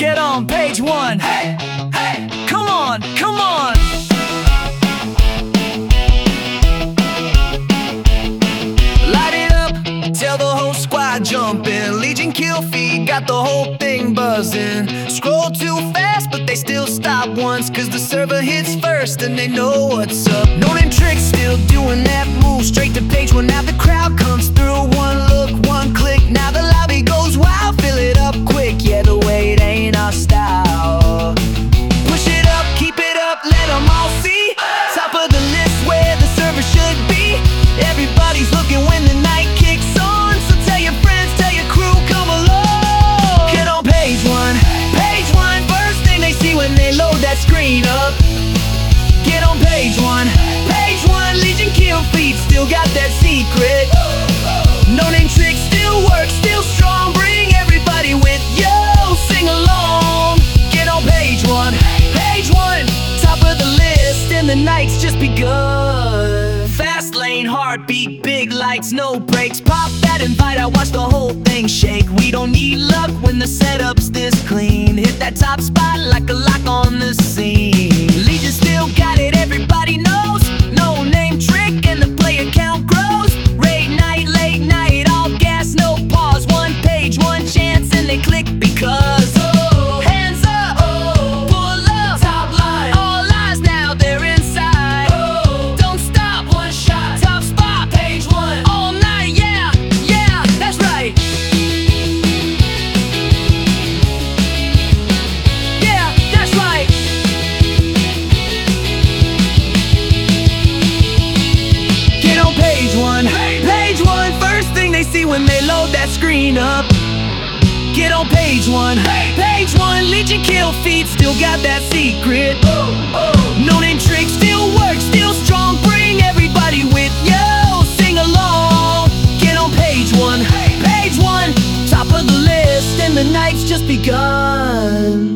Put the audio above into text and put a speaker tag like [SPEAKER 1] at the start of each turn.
[SPEAKER 1] Get on page one. Hey, hey. Come on, come on. Light it up, tell the whole squad jump in. Legion kill feed, got the whole thing buzzing. Scroll too fast, but they still stop once, cause the server hits first and they know what's up. No name tricks, still doing that move. Straight to page one, now the crowd comes through. One look, one click, now the lobby goes wild. Fill it up quick, yeah, the wait ain't our style. Push it up, keep it up, let them all see. Top of the list where the server should be. Everybody's looking when the night kicks on, so tell your friends, tell your crew, come along. Get on page one. Page one, first thing they see when they load that screen up. Get on page one. Page one, Legion kill feed, still got that secret. No name trick still works, still strong. Bring everybody with you, sing along. Get on page one. Page one, top of the list, and the night's just begun. Fast lane, heartbeat, big lights, no brakes. Pop that invite, I watch the whole thing shake. We don't need luck when the setup's this clean. Hit that top spot like a lock on the scene. Legion still got it, everybody knows. No name trick and the player count grows. Raid night, late night, all gas, no pause. One page, one chance, and they click because hands up, pull up, top line. All eyes now, they're inside. Don't stop, one shot, top spot, page one. All night, yeah, yeah, that's right. Yeah, that's right. Get on page one. Page one, first thing they see when they load that screen up. Get on page one. Page one, Legion kill feed, still got that secret. No name trick still works, still strong. Bring everybody with you, sing along. Get on page one. Page one, top of the list, and the night's just begun.